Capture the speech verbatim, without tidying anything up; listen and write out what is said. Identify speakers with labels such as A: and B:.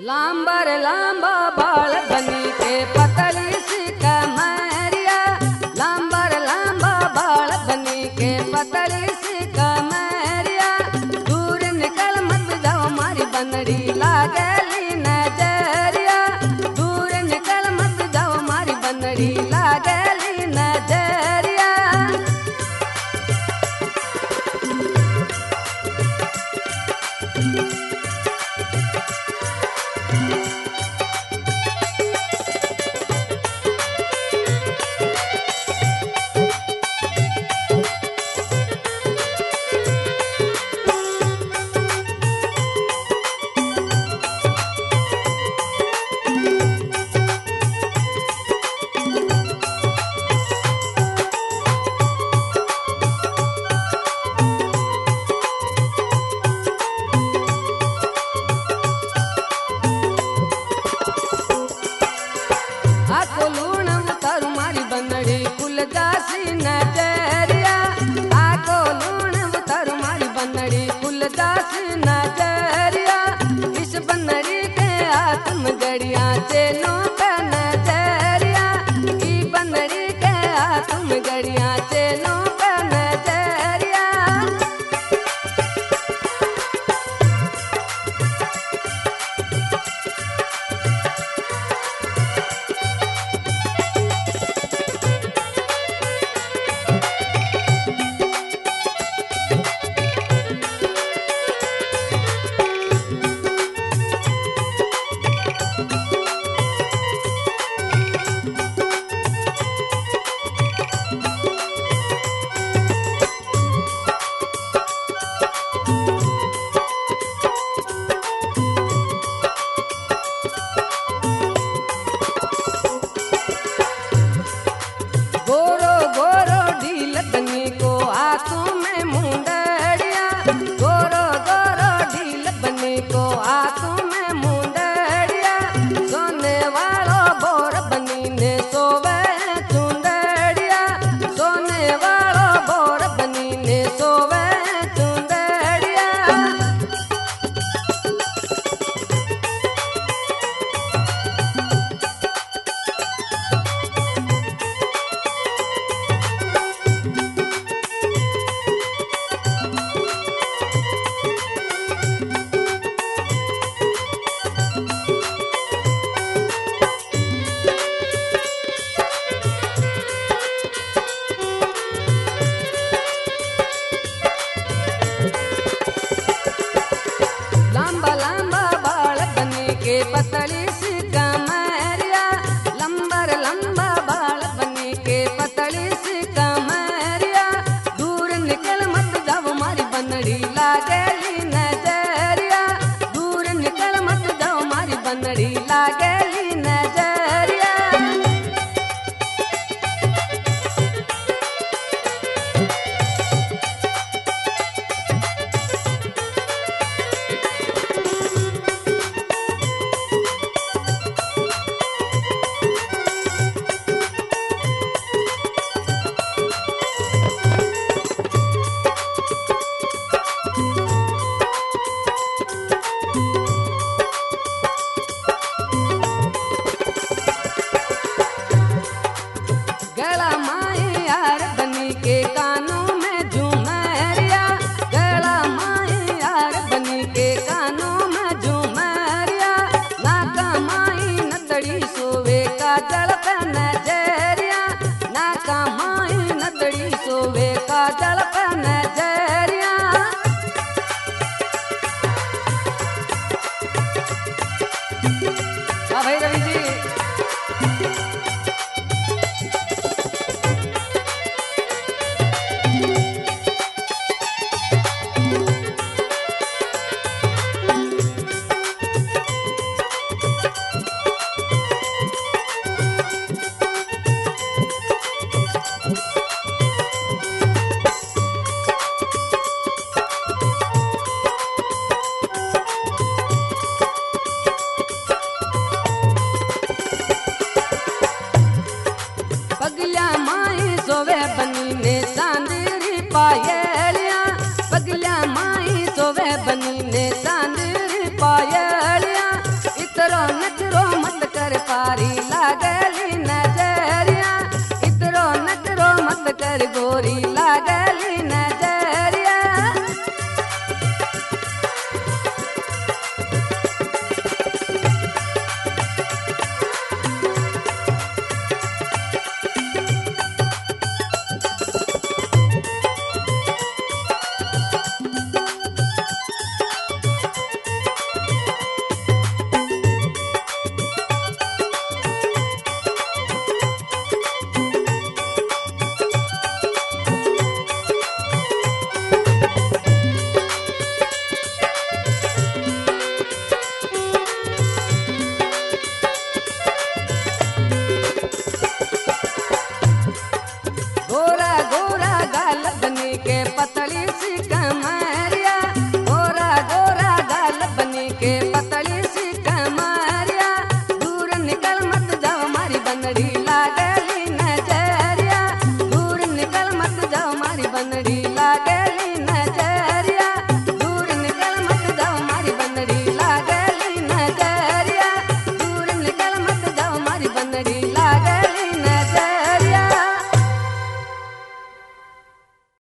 A: लांबर लांबा बाल बनी के पतली सी कमरिया, लांबर लांबा बाल बनी के पतली सी कमरिया, दूर निकल मत जाओ मारी बनड़ी लागली नजरिया, दूर निकल मत जाओ मारी बनड़ी लागली नजरिया। आको लूण उतारू मारी बनड़ी कुल दासी नजरिया, आको लूण उतारू मारी बनड़ी कुल दासी नजरिया, इस बनड़ी के आत्म गड़िया चेनो का नजरिया, ई बनड़ी के आत्म गड़िया चेनो का नजरिया। गोरो गोरो ढील बनी को आंखों में मुंडरिया, गोरो गोरो ढील बनी को आंखों में मुंडरिया, सोने वालो बोर बनी ने सोवे चुंदड़िया, सोने वालो बोर बनी ने सोवे चुंदड़िया। लांबा लांबा बाल बनी के पतली सी कमरिया, लंबर लंबा बाल बनी के पतली सी कमरिया, दूर निकल मत जाओ मारी बनड़ी लागली नजरिया, दूर निकल मत जाओ मारी बनड़ी लागली नजरिया। गला माई यार बनी के कानों में झूमरिया, गला माई यार बनी के कानों में झूमरिया, नाका माई नदड़ी सोवे का जल पे नजरिया, नाका माई नदड़ी सोवे का जल पे नजरिया। हाँ भाई रवि जी। पगलिया माई सोवे बनी ने चांदरी पायलिया, पगलिया माई सोवे बनी ने चांदरी पायलिया, इत गोरी लागे